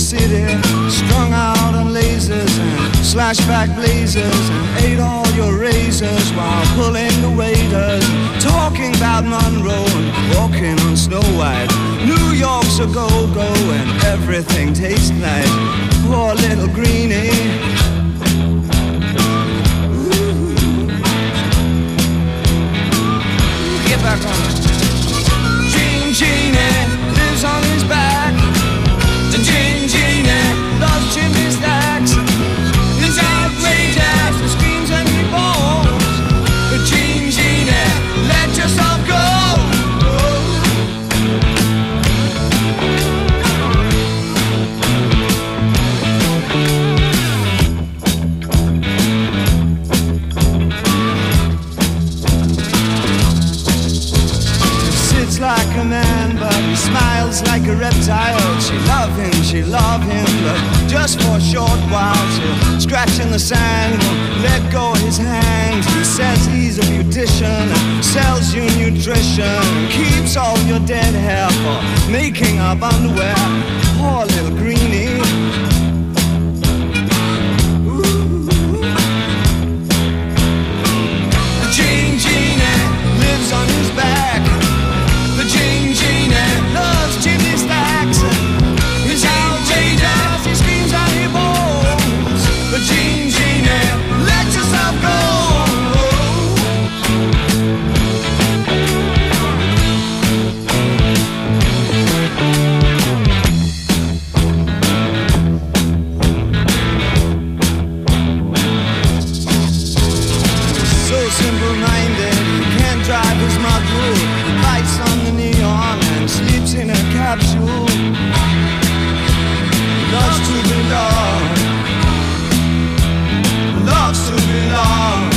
city, strung out on lasers and slashback blazers, and ate all your razors while pulling the waiters, talking about Monroe and walking on Snow White. New York's a go-go and everything tastes nice. Poor little greenie. Get back on it. Genie lives on his back. The Genie loves chimney stacks. He's outrageous, he screams and he bones. But Genie, let yourself go. Like a man, but he smiles like a reptile. She love him, but just for a short while. She'll scratch in the sand, won't let go of his hand. He says he's a beautician and sells you nutrition, keeps all your dead hair for making up underwear. Poor little greenie. Genie lives on his back. The Genie loves chimney stacks. He's outrageous, he screams and he moans. The Genie, let yourself go. So simple-minded, he can't drive his mudroom. Lights on the neon and sleeps in a capsule. Loves to belong. Loves to belong.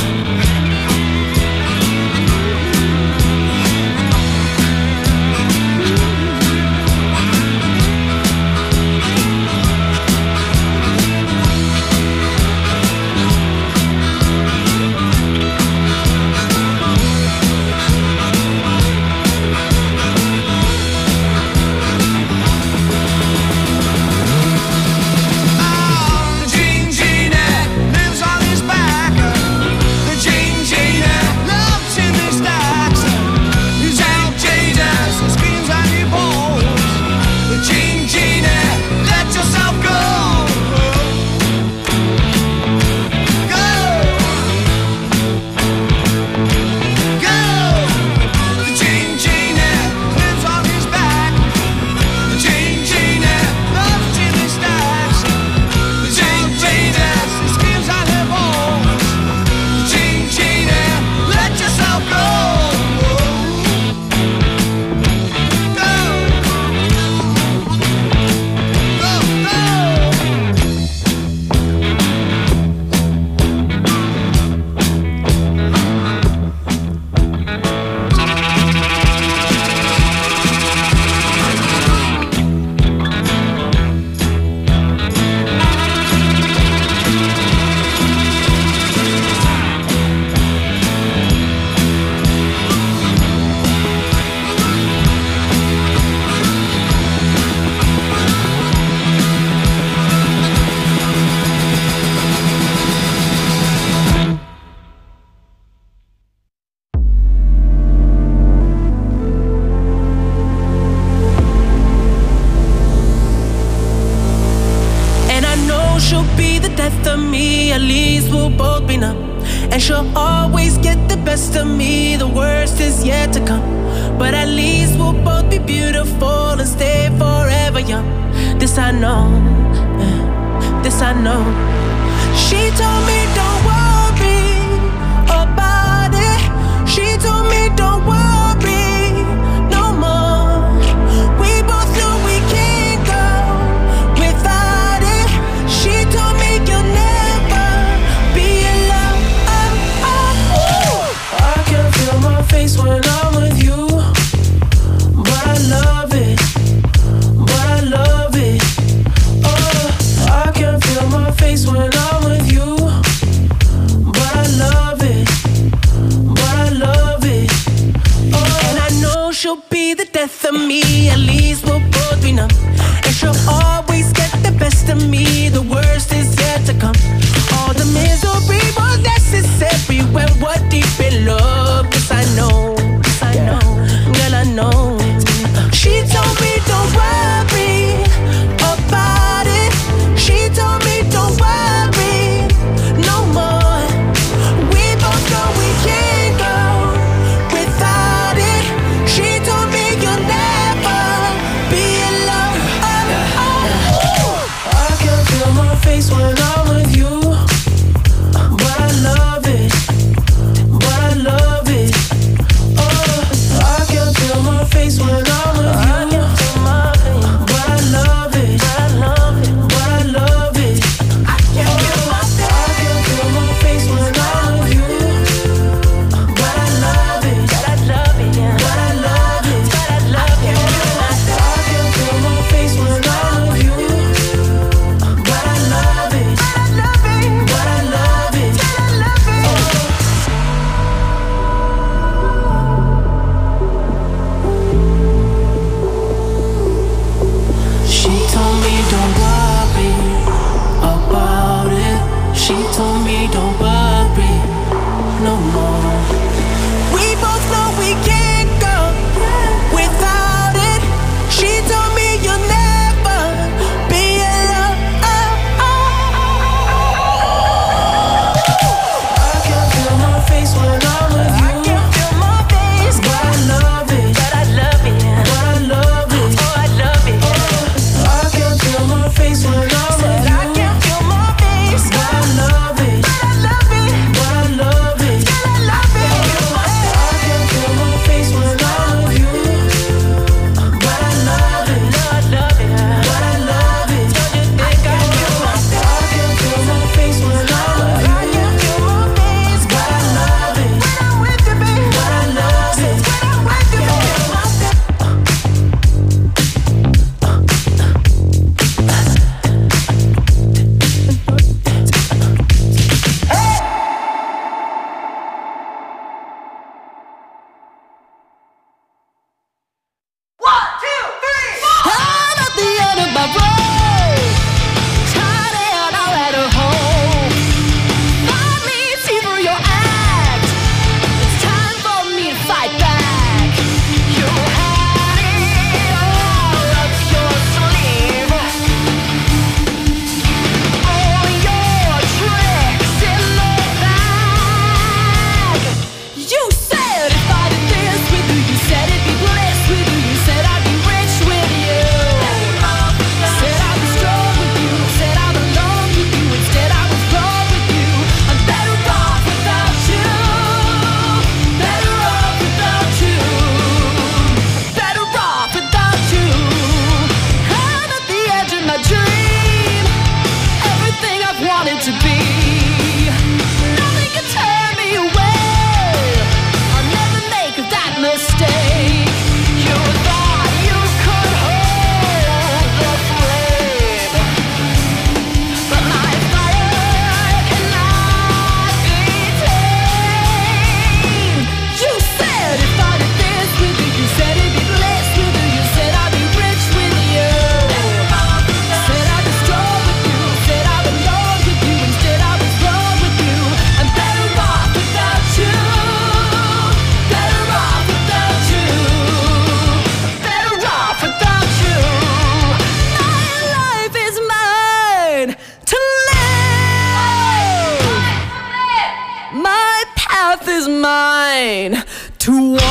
mine to walk.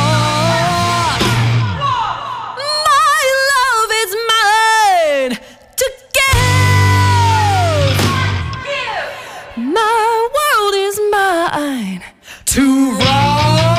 My love is mine to give. My world is mine to rock.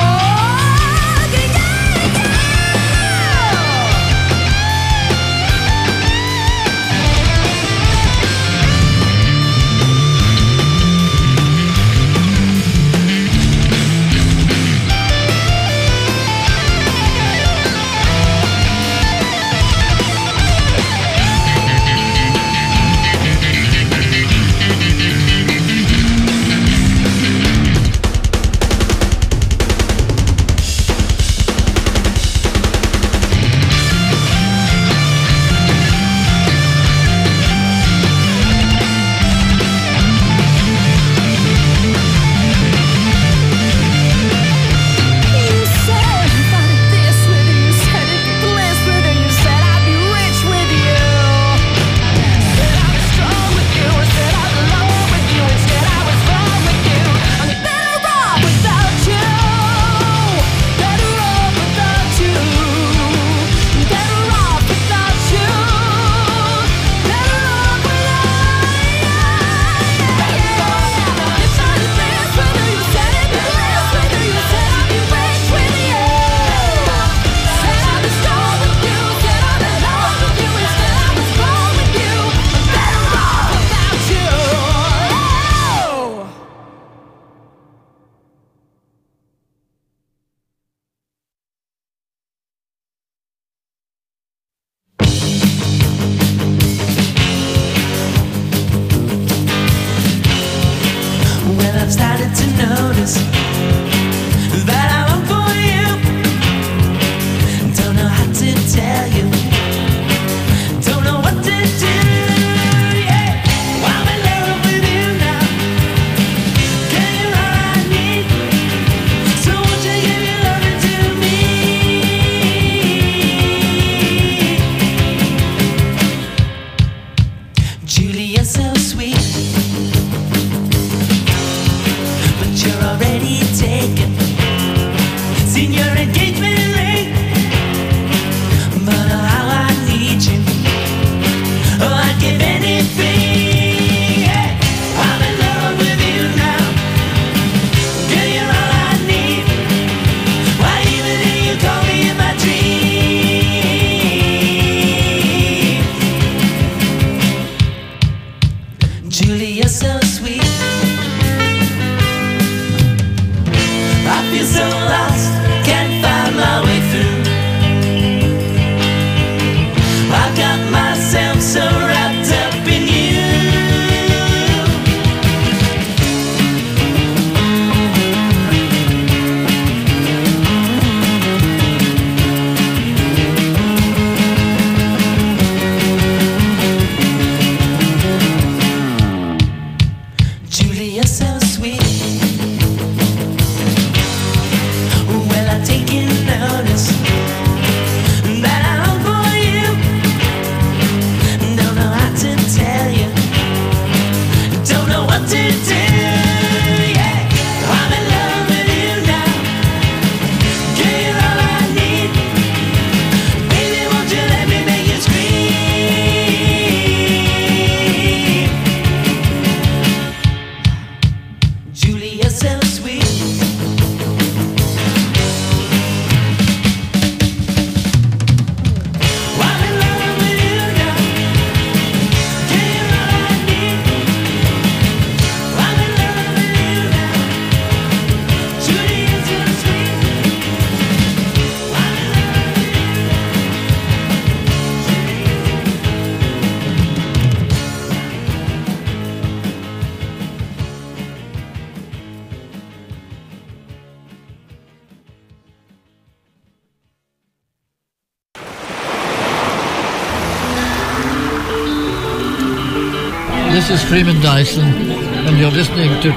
This is Freeman Dyson, and you're listening to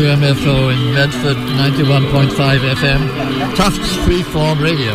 WMFO in Medford, 91.5 FM, Tufts Freeform Radio.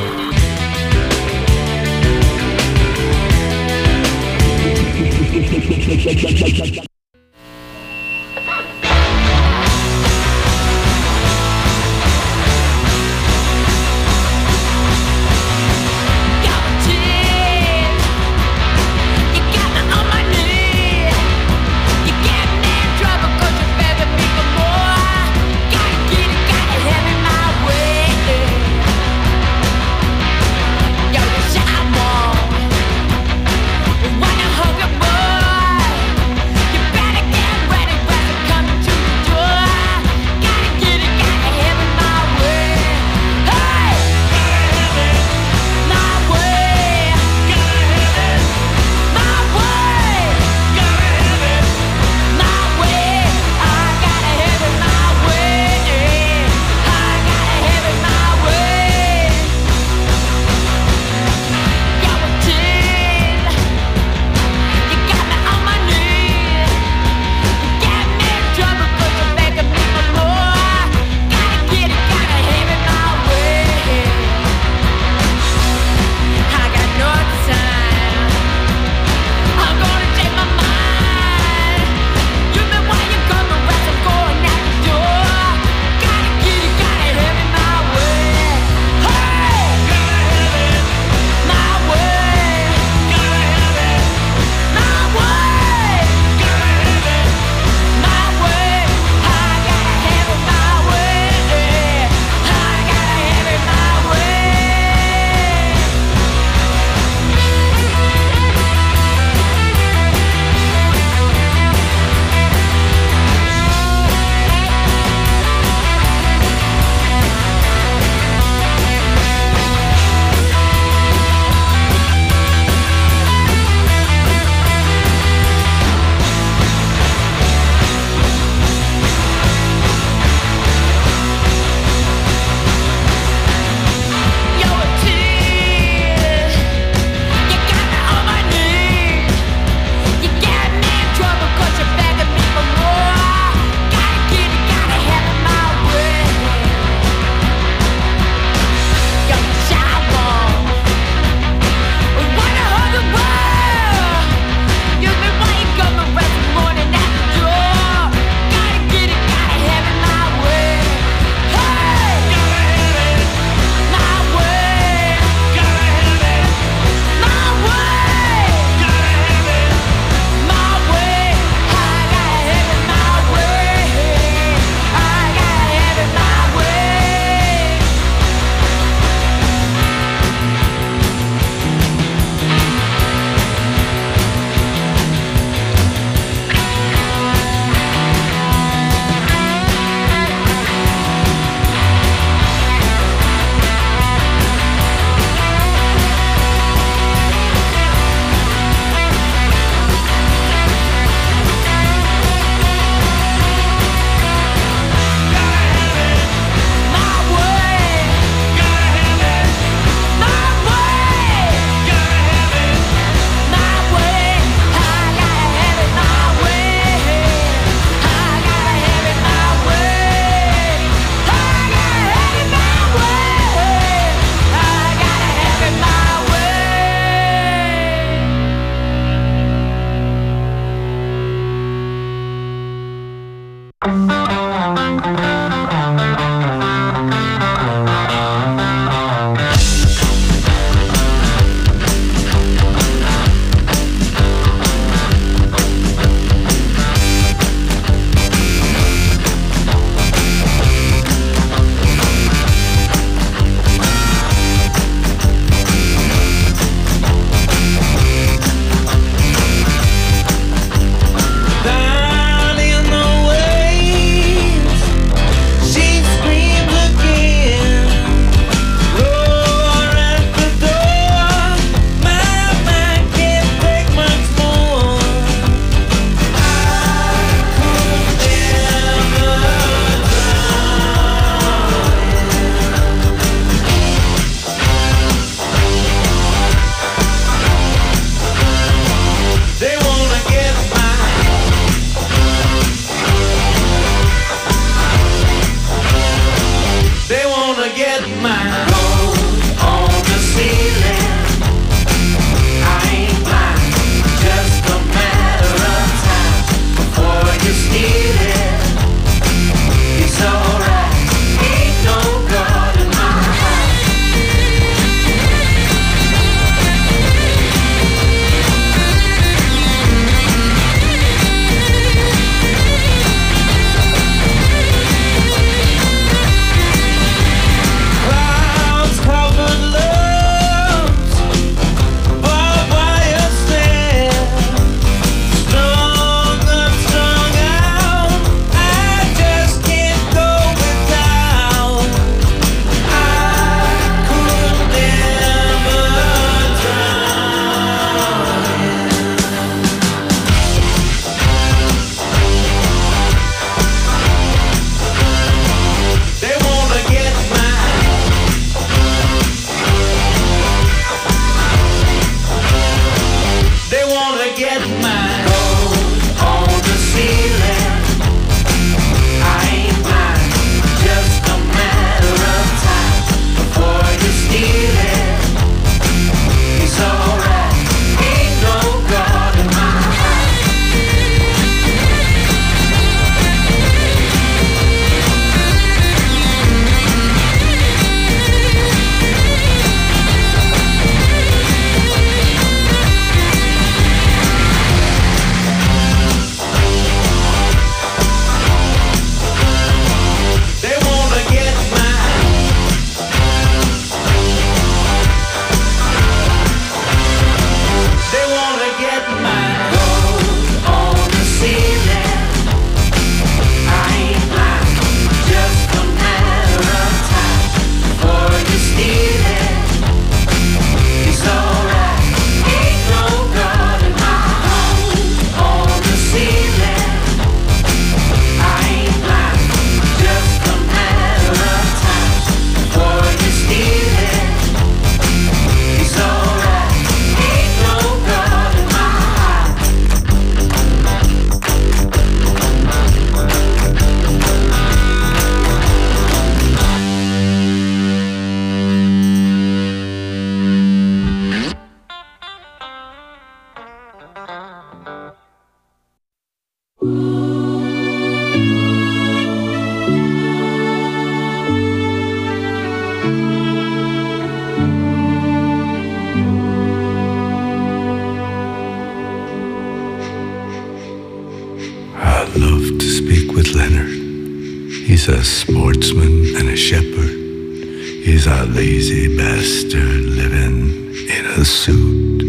He's a sportsman and a shepherd. He's a lazy bastard living in a suit.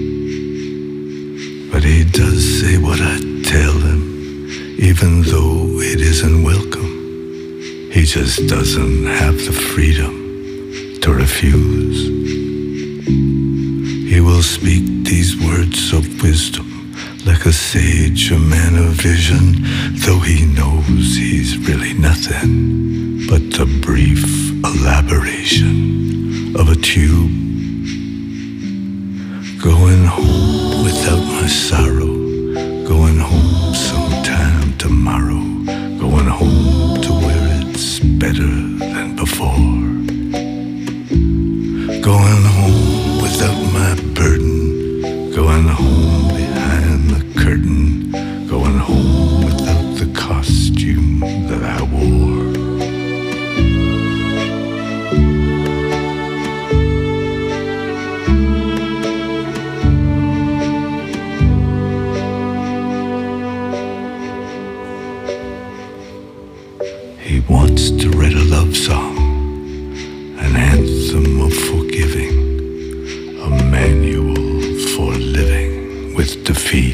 But he does say what I tell him, even though it isn't welcome. He just doesn't have the freedom to refuse. He will speak these words of wisdom like a sage, a man of vision, though he knows he's really nothing but the brief elaboration of a tube. Going home without my sorrow, going home sometime tomorrow, going home to where it's better than before. Going home without my burden, going home behind the curtain, going home without the costume wants to write a love song, an anthem of forgiving, a manual for living with defeat,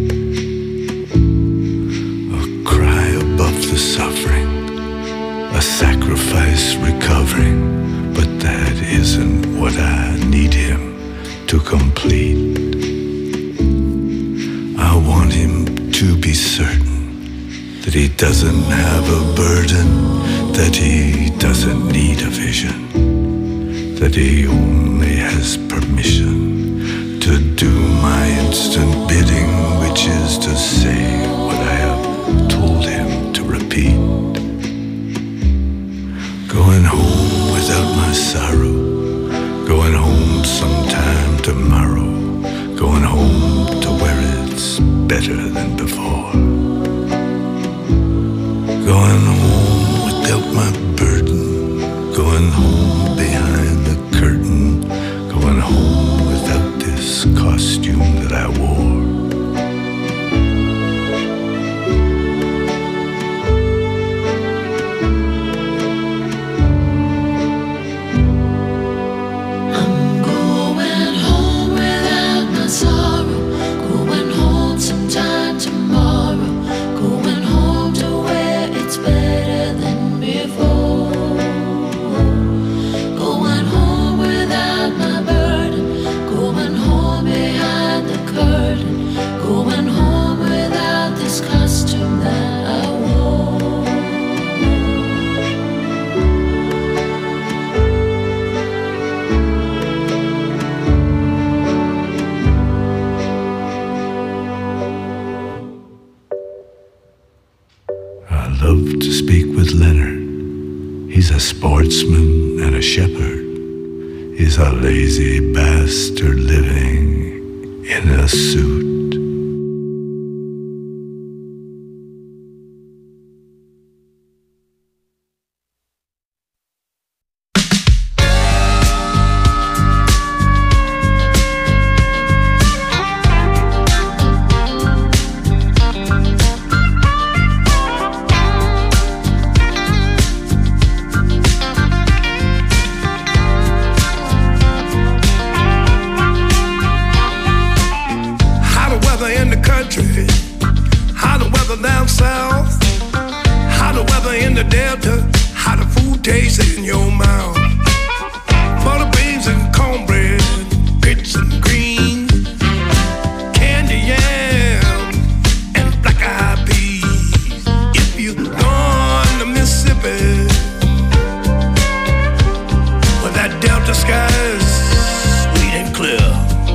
a cry above the suffering, a sacrifice recovering, but that isn't what I need him to complete. I want him to be certain that he doesn't have a burden, that he doesn't need a vision, that he only has permission to do my instant bidding, which is to say what I have told him to repeat. Going home without my sorrow, going home sometime tomorrow, going home to where it's better than before. Going home without my burden, going home behind the curtain, going home without this costume that I wore. I'm going home without my sorrow, going home sometime tomorrow, going home to where it's better than before. Going home without my burden, going home behind the curtain, going home without this costume that I wore. I love to speak with Leonard. He's a sportsman and a shepherd. He's a lazy bastard living in a suit. How the weather in the country, how the weather down south, how the weather in the delta, how the food tastes in your mouth. Butter beans and cornbread, grits and greens, candy yam and black-eyed peas. If you gone to Mississippi, where that delta sky is sweet and clear.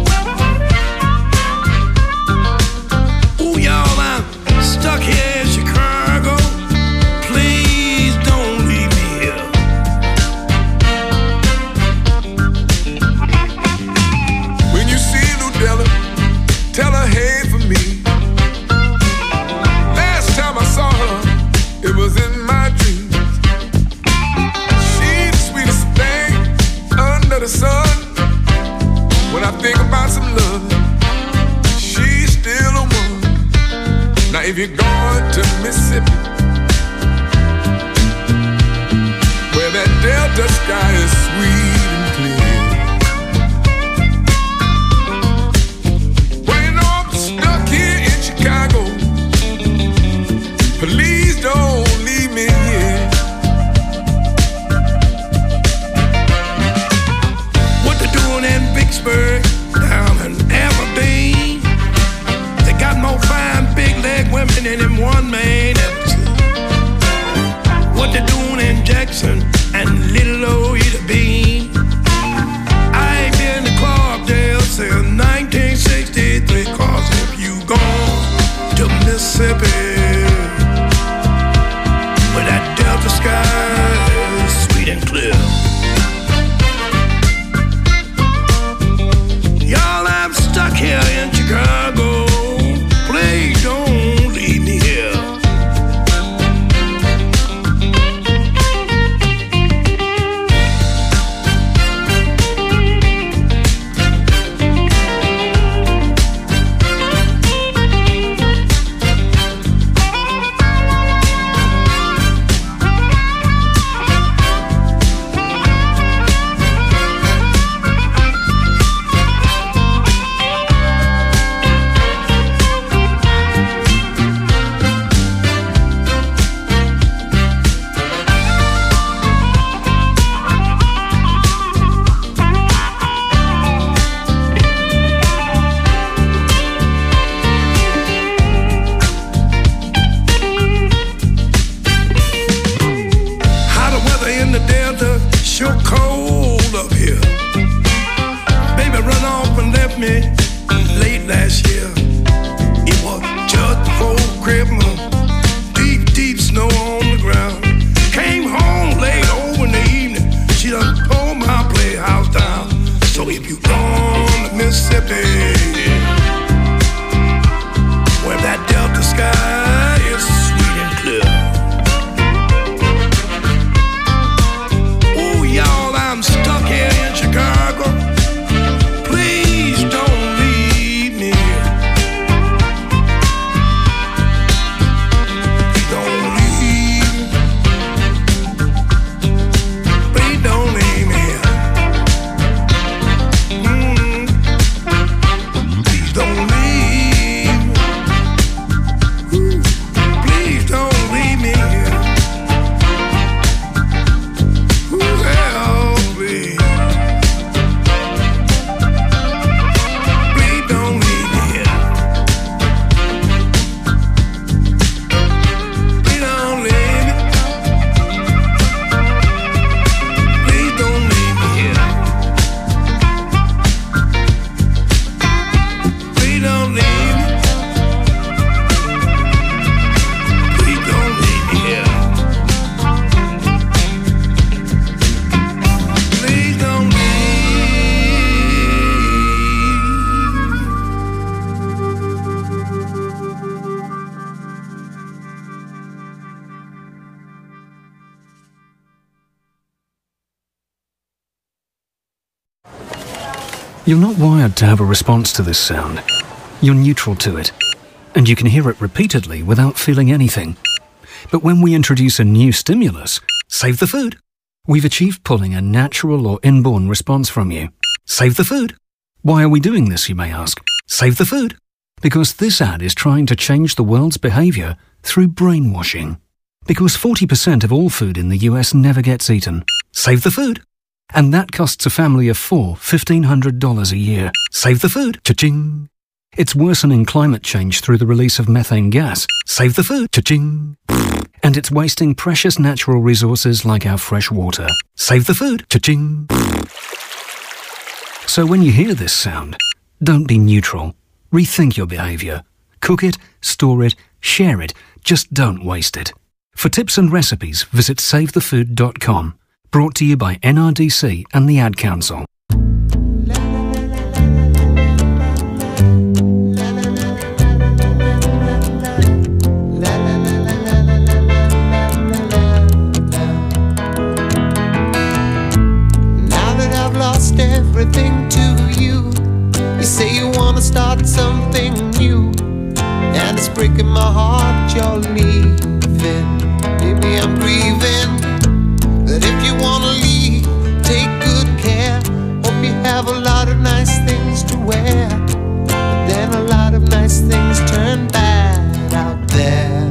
Ooh, y'all, I'm stuck here in Chicago. Please don't leave me here. When you see Ludella, tell her hey for me. Last time I saw her, it was in my dreams. She's the sweetest thing under the sun. When I think about some love, she's still a one. Now if you're going to Mississippi, where that delta sky is sweet and clear, well, you know I'm stuck here in Chicago. Please don't leave me here. What they doing in Vicksburg, down in Aberdeen? They got more fine big leg women than them one man ever seen. What they doing in Jackson and Little Old Ida Bean? I ain't been to Clarkdale since 1963, 'cause if you gone to Mississippi, where that delta sky is sweet and clear. Y'all, I'm stuck here in Chicago. Please don't leave me here. Christmas, deep, deep snow on the ground. Came home late over in the evening, she done tore my playhouse down. So if you gone to Mississippi, where that Delta sky is sweet and clear. Oh, y'all, I'm stuck here in Chicago. Please don't leave me here. Please don't leave. Please don't leave me here. Please don't leave. Please don't leave me here. Well, please. Please don't leave me here. Please don't leave me. Please don't leave me here. Please don't leave me. Please don't leave me here. Please don't leave. You're not wired to have a response to this sound. You're neutral to it, and you can hear it repeatedly without feeling anything. But when we introduce a new stimulus, save the food, we've achieved pulling a natural or inborn response from you. Save the food. Why are we doing this, you may ask? Save the food. Because this ad is trying to change the world's behavior through brainwashing. Because 40% of all food in the US never gets eaten. Save the food. And that costs a family of four $1,500 a year. Save the food. Cha-ching. It's worsening climate change through the release of methane gas. Save the food. Cha-ching. And it's wasting precious natural resources like our fresh water. Save the food. Cha-ching. So when you hear this sound, don't be neutral. Rethink your behavior. Cook it, store it, share it. Just don't waste it. For tips and recipes, visit savethefood.com. Brought to you by NRDC and the Ad Council. Now that I've lost everything to you, you say you wanna start something new, and it's breaking my heart you're leaving. Maybe I'm grieving. But if you wanna leave, take good care. Hope you have a lot of nice things to wear. But then a lot of nice things turn bad out there.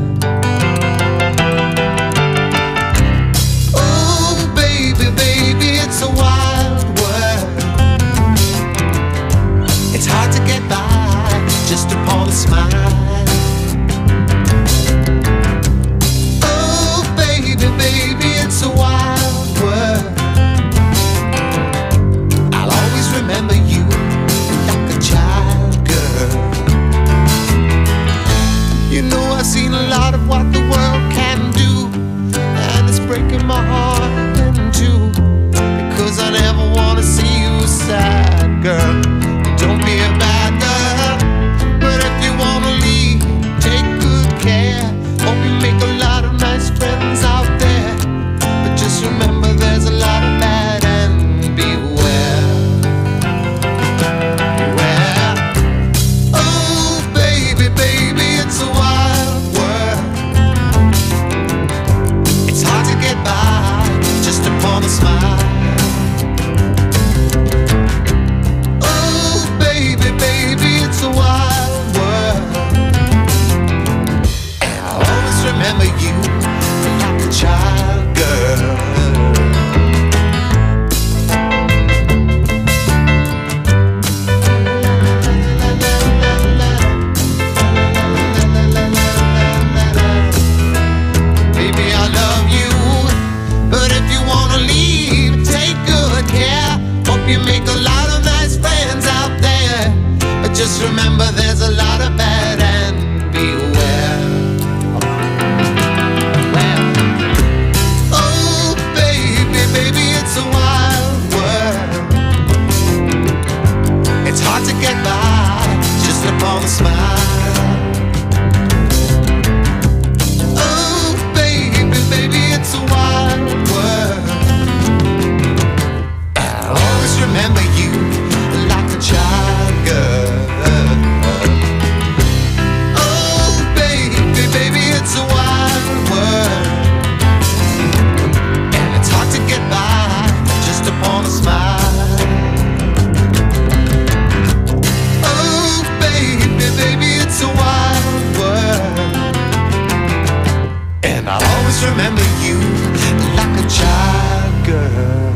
Oh, baby, baby, it's a wild world. It's hard to get by just upon a smile. Oh, baby, baby, it's a wild world. I'll always remember you like a child, girl. You know I've seen a lot of what the world can do, and it's breaking my heart in two, because I never want to see you sad, girl. Don't be a bad girl, but if you want to leave, take good care. Hope you make a lot of nice friends out there, but just remember there's a lot of bad and beware. Beware. Oh, baby, baby, it's a wild world. It's hard to get by just upon a smile. remember you like a child girl.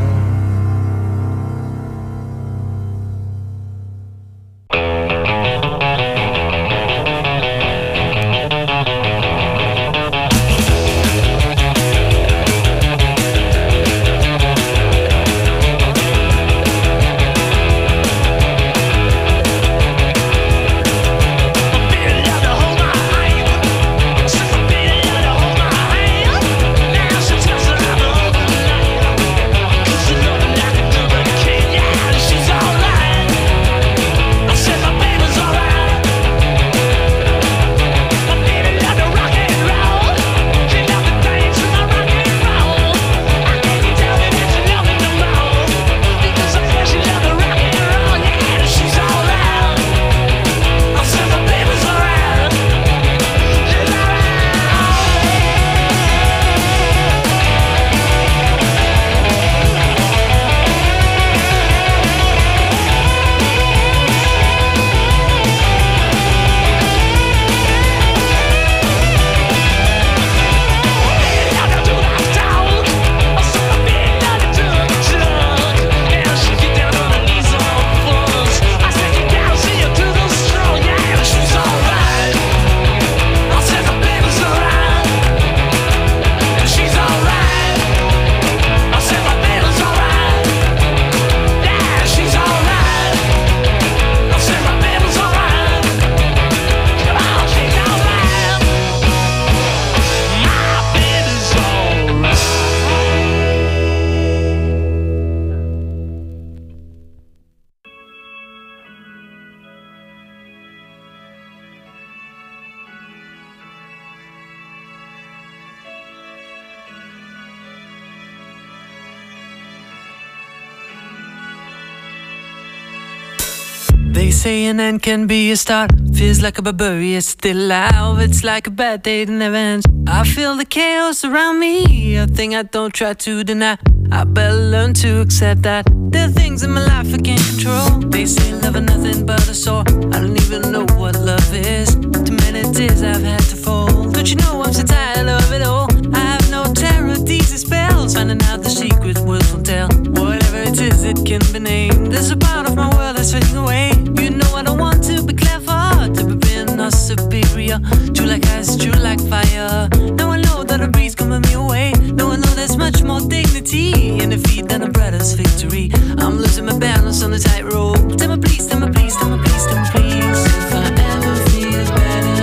They say an end can be a start. Feels like a barbarian still alive. It's like a bad day that never ends. I feel the chaos around me, a thing I don't try to deny. I better learn to accept that there are things in my life I can't control. They say love is nothing but a sore. I don't even know what love is. Too many tears I've had to fold. Don't you know I'm so tired of it all? I have no terror, these are spells. Finding out the secret words won't tell. Whatever it is, it can be named. There's a part of my world that's fading away. You know I don't want to be clever, to be being or superior. True like ice, true like fire. Now I know that a breeze coming me away. Now I know there's much more dignity in defeat than a brother's victory. I'm losing my balance on the tightrope. Tell me please, tell me please, tell me please, tell me please. If I ever feel better,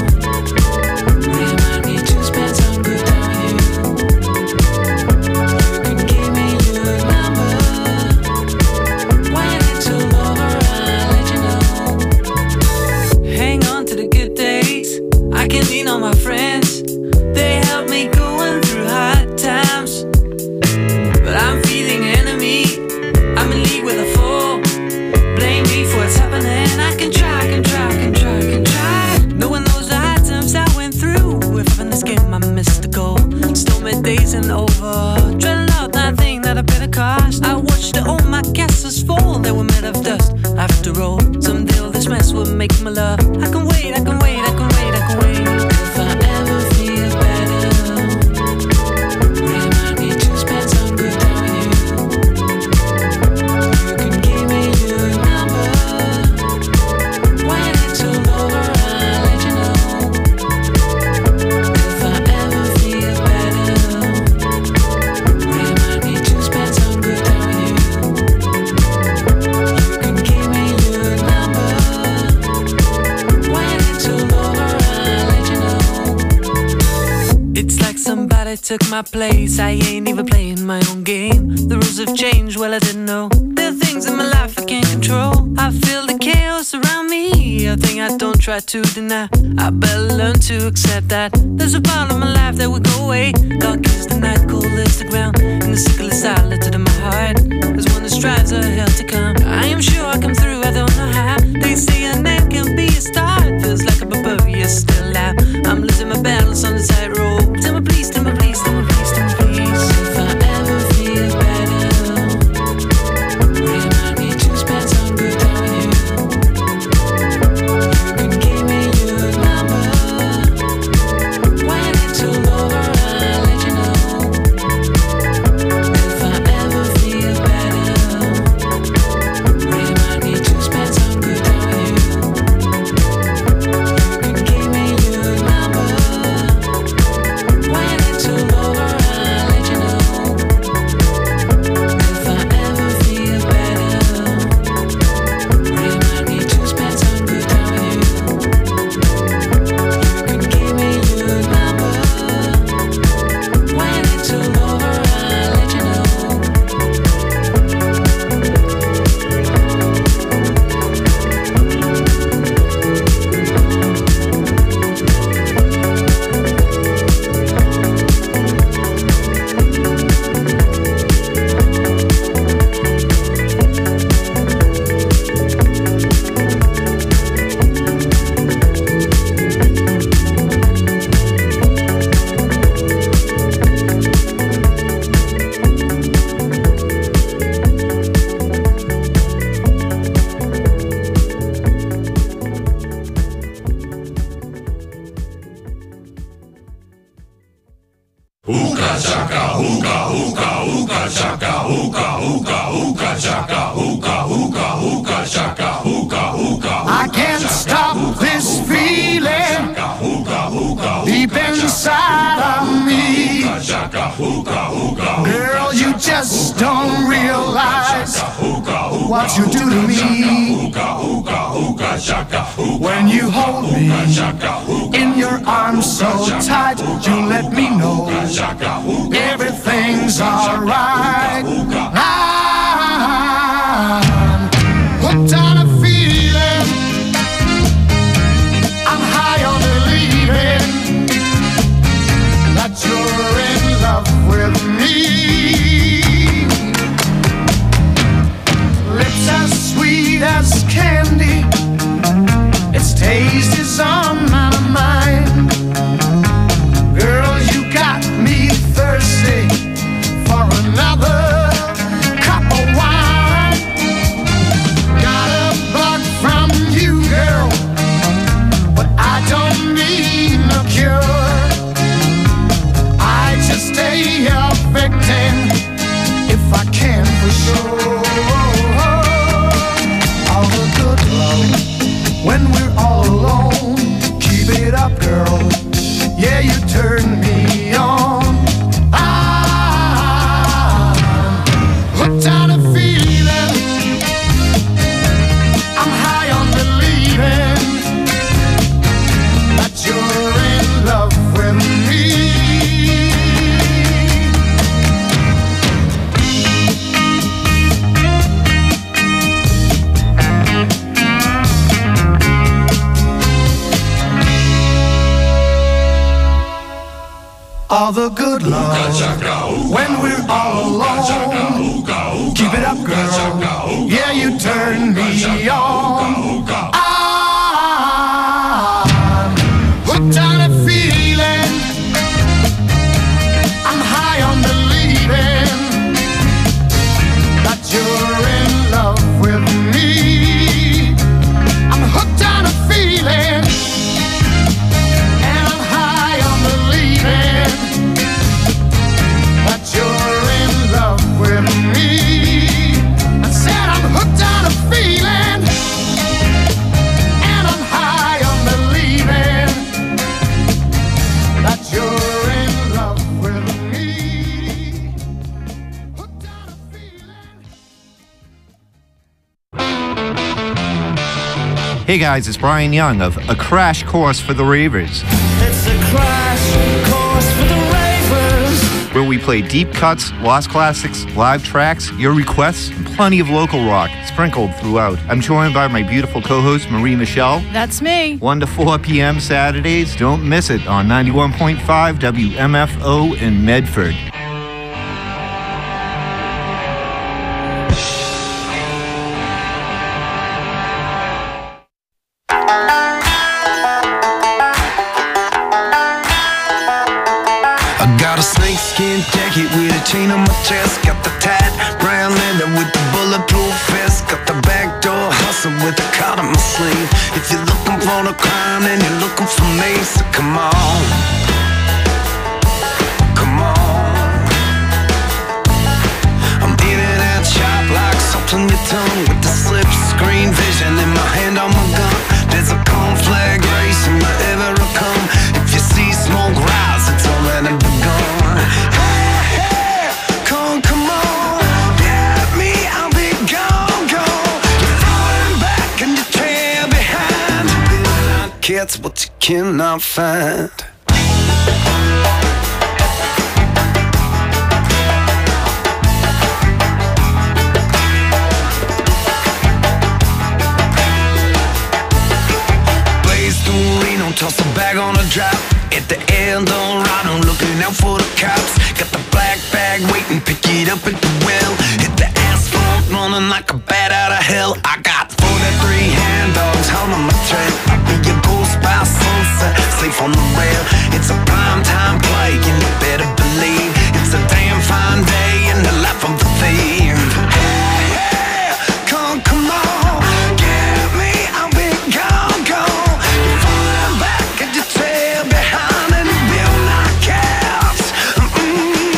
remind me to spend some good time with you. You can give me your number. When it's all over, I'll let you know. Hang on to the good days. I can lean on my friends. They help me going through hard times. But I'm feeling enemy. I'm in league with a foe. Blame me for what's happening. I can try, can try, can try, can try. Knowing those hard times I went through. If I'm in this game, I missed the goal. Stormy days and over. Dreading out that thing that I paid a cost. I watched all my castles fall. They were made of dust. After all, someday all this mess will make my love. I can wait, I can wait, I can wait, I can wait. If I ever feel better, remind me to spend some good time with you. You can give me your number. When it's all over, I'll let you know. If I ever feel better, remind me to spend some good time with you. You can give me your number. When it's all over, I'll let you know. It's like somebody took my place. I ain't even playing my own game. The rules have changed, well I didn't know. There are things in my life I can't control. I feel the chaos around me, a thing I don't try to deny. I better learn to accept that there's a part of my life that will go away. Dark is the night, cold is the ground, and the sickle is silent in my heart. There's one that strives a hell to come. I am sure I come through, I don't know how. They say an end can be a start. Feels like a barbarian still alive. I'm losing my balance on the tightrope. Tell me please, tell me please, tell me please, tell me please. If I ever feel better, remind me to spend some good time with you. You can give me your number. When it's all over, I'll let I can't stop this feeling deep inside of me. Girl, you just don't realize what you do to me. When you hold me in your arms so tight, you let me know everything's alright. I'm hooked on a feeling, I'm high on believing that you're in love with me. Lips as sweet as candy, its taste is on my mind. Girl, you got me thirsty for another cup of wine. Got a bug from you, girl, but I don't need no cure. I just stay a victim if I can for sure. All the good love when we're all alone. Keep it up, girl. Yeah, you turn me on. I'm hooked on a feeling, I'm high on believing that you're in love with me. All the good love when we're all alone. Keep it up, girl. Yeah, you turn me on. I'm hooked on a feeling, I'm high on believing that you're in love with me. I'm hooked on a feeling, and I'm high on believing that you're in love with me. I said I'm hooked on a feeling, and I'm high on believing that you're in love with me. Hooked on a feeling. Hey guys, it's Brian Young of A Crash Course for the Ravers, It's a crash course for the ravers. where we play deep cuts, lost classics, live tracks, your requests, and plenty of local rock sprinkled throughout. I'm joined by my beautiful co-host, Marie Michelle. That's me. 1 to 4 p.m. Saturdays. Don't miss it on 91.5 WMFO in Medford. I got a snakeskin jacket with a chain on my chest. Got the tight brown leather with the bulletproof vest. Got the back door hustle with the card on my sleeve. If you're looking for the crime, then you're looking for me. So come on, come on. I'm in and out sharp like salt on your tongue, with the slip screen vision in my hand on my gun. There's a conflag racing wherever I come. If you see smoke rise, it's already begun. Hey, hey, come on, get me, I'll be gone, gone. You're falling back and you trail behind. Catch what you cannot find. Toss a bag on a drop at the Eldorado, looking out for the cops. Got the black bag waiting, pick it up at the well. Hit the asphalt, running like a bat out of hell. I got 43 hand dogs holding my trail. I'll be your ghost by sunset, safe on the rail. It's a prime time play, and you better believe it's a damn fine day in the life of the thief. Hey, hey, come on, get me, I'll be gone, gone. You're falling back and you trail behind and you will knock out.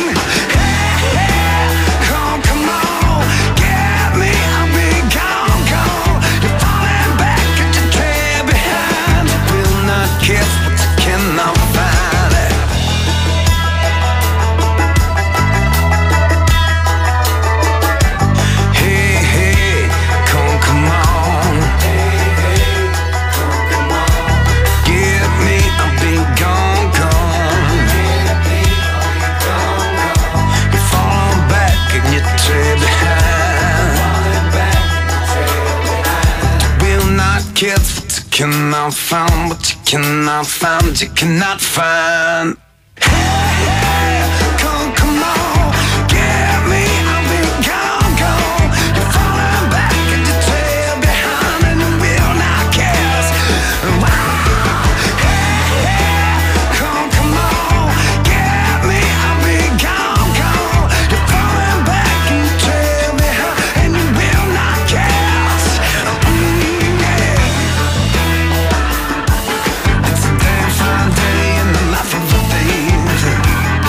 cannot find, what you cannot find, you cannot find. Hey, hey, come on, get me, I'll be gone, gone. You're falling back and you trail behind and you will not guess. Wow. Hey, hey, come on, get me, I'll be gone, gone. You're falling back and you trail behind and you will not guess. Yeah. It's a damn fine day in the life of a thief.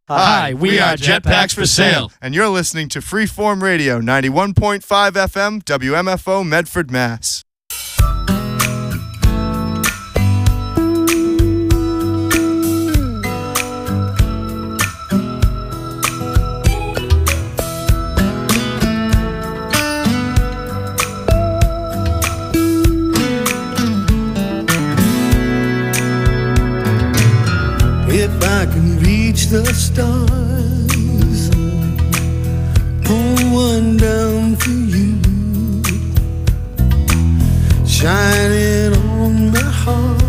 Hi, we are Jetpacks for Sale. And you're listening to Freeform Radio, 91.5 FM, WMFO, Medford, Mass. If I can reach the stars, pull one down for you, shining on my heart.